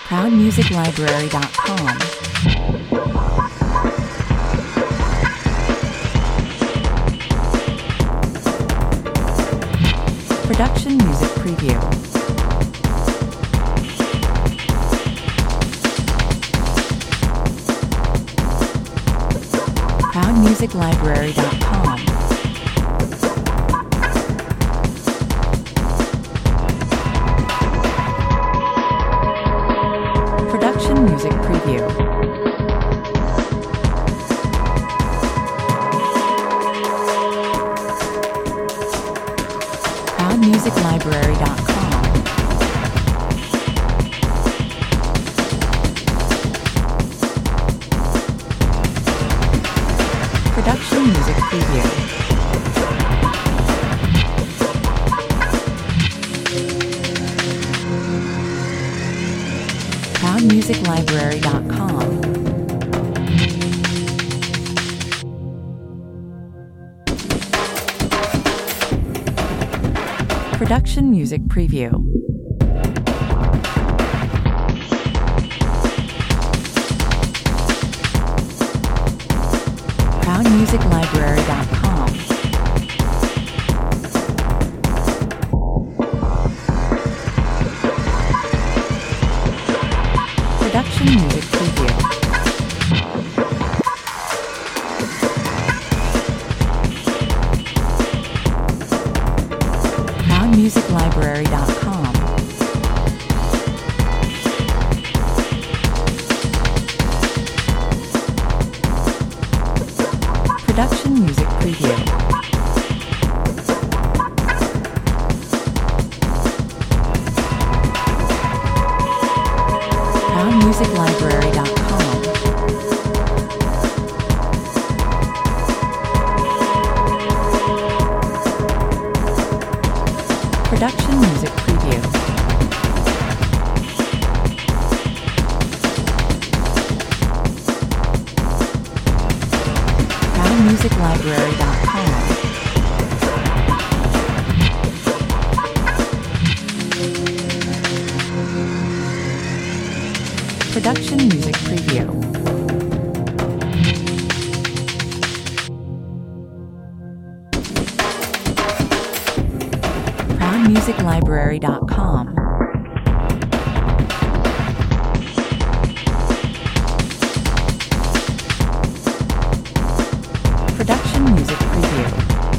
ProudMusicLibrary.com. Production Music Preview. ProudMusicLibrary.com. Production Music Preview. ProudMusicLibrary.com. Production Music Preview. ProudMusicLibrary.com. Production Music Preview. ProudMusicLibrary.com. Production Music Preview. ProudMusicLibrary.com. Production Music Preview. ProudMusicLibrary.com. Production Music Preview. ProudMusicLibrary.com. Production Music Preview. ProudMusicLibrary.com. Production Music Preview.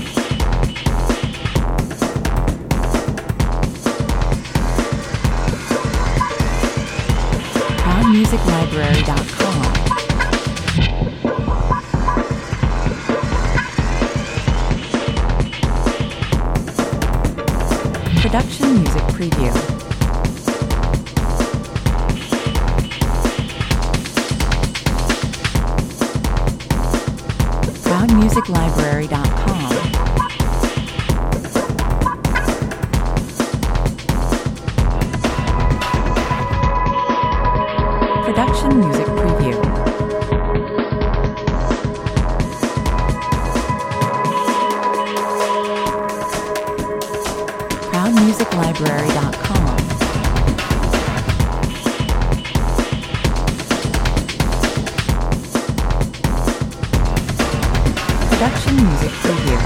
ProudMusicLibrary.com. Production Music Preview. ProudMusicLibrary.com. Production Music Preview. ProudMusicLibrary.com. Production Music Preview.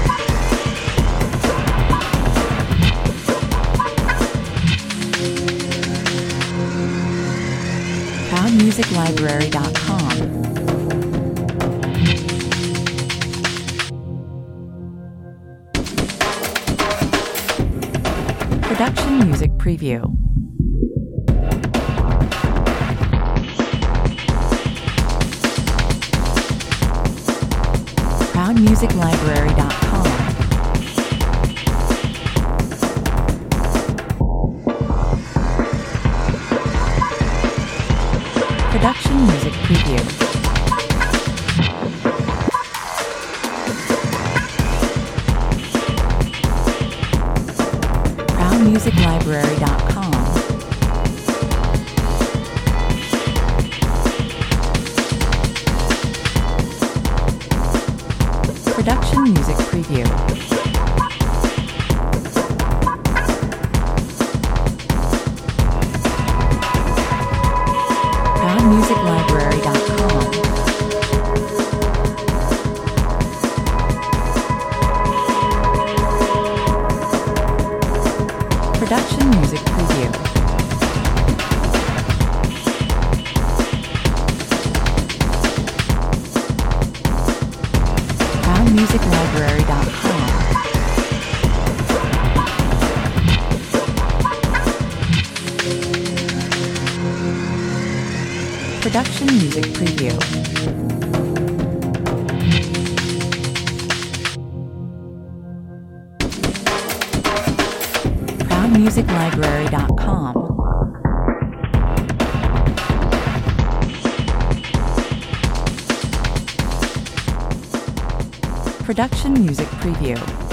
ProudMusicLibrary.com. Production Music Preview. ProudMusicLibrary.com. Production Music Preview. ProudMusicLibrary.com. Production Music Preview. Production Music Preview. ProudMusicLibrary.com. Production Music Preview. ProudMusicLibrary.com. Production Music Preview.